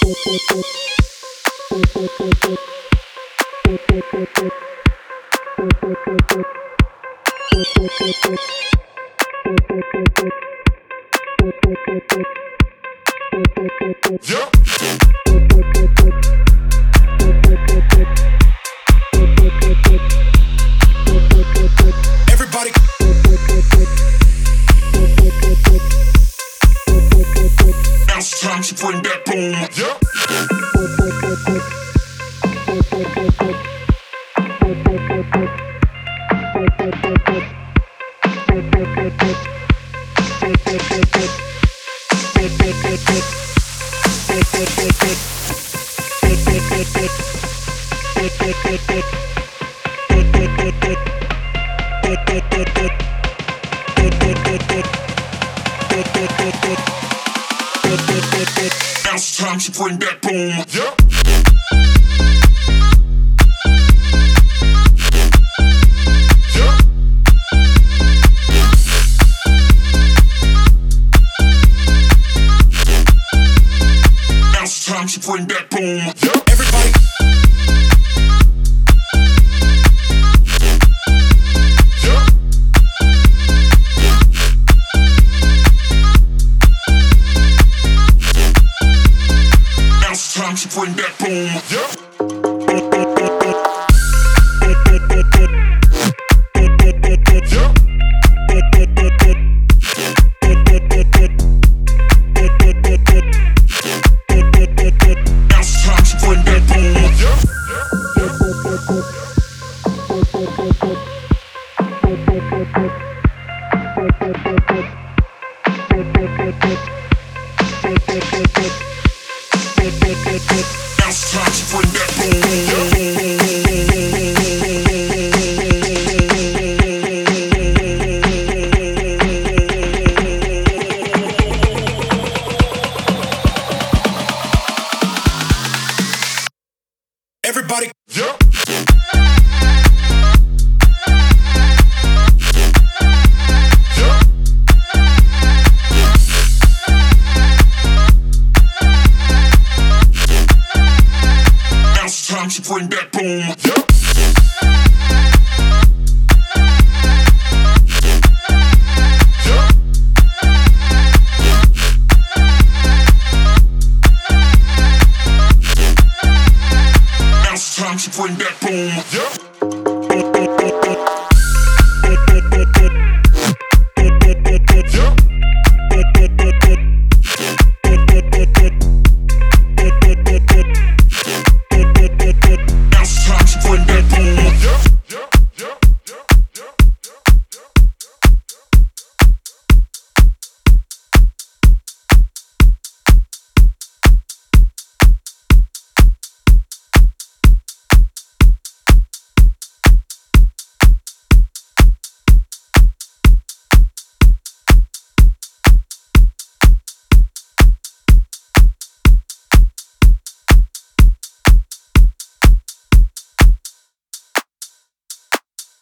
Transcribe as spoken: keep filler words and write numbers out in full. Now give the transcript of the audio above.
Everybody. Now it's time to bring that boom. Yeah. Now it's time to bring that boom. Yeah. Time to bring that boom. Yeah. Everybody. Yeah. Now it's time to bring that boom. Yeah. Now it's time to bring that boom. Everybody. Yeah. Time to bring that boom. Yeah. Yeah. Now it's time to bring that boom. Yeah.